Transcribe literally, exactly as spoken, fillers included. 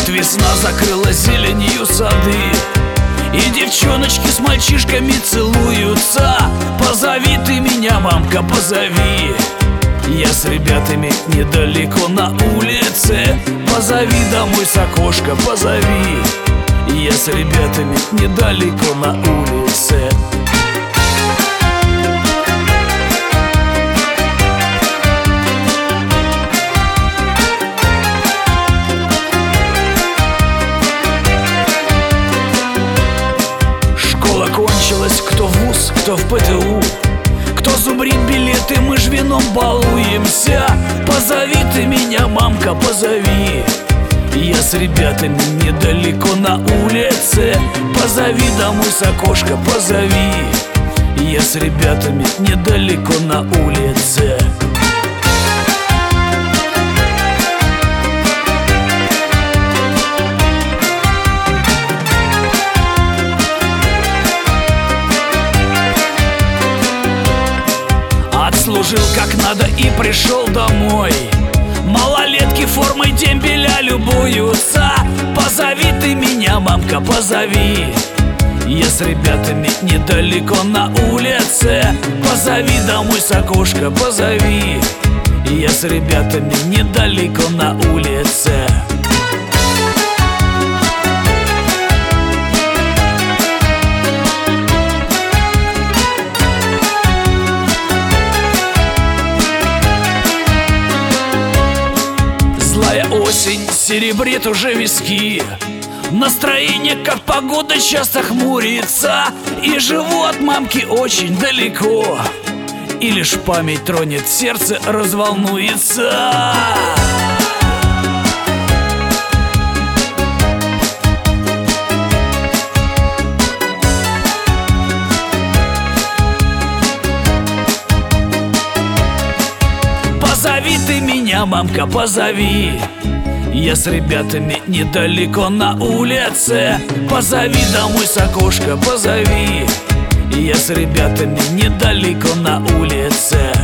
Вот весна закрыла зеленью сады, и девчоночки с мальчишками целуются. Позови ты меня, мамка, позови. Я с ребятами недалеко на улице. Позови домой с окошка, позови. Я с ребятами недалеко на улице. Школа кончилась, кто в вуз, кто в ПТУ, кто зубрит билеты, мы ж вином балуемся. Позови ты меня, мамка, позови. Я с ребятами недалеко на улице. Позови домой с окошка, позови. Я с ребятами недалеко на улице. Отслужил как надо и пришел домой. Малолетки формой дембеля любуются. Позови ты меня, мамка, позови. Я с ребятами недалеко на улице. Позови домой с окошка, позови. Я с ребятами недалеко на улице. Осень серебрит уже виски, настроение, как погода, часто хмурится, и живу от мамки очень далеко, и лишь память тронет, сердце разволнуется. Позови ты меня, мамка, позови. Я с ребятами недалеко на улице. Позови домой с окошка, позови. Я с ребятами недалеко на улице.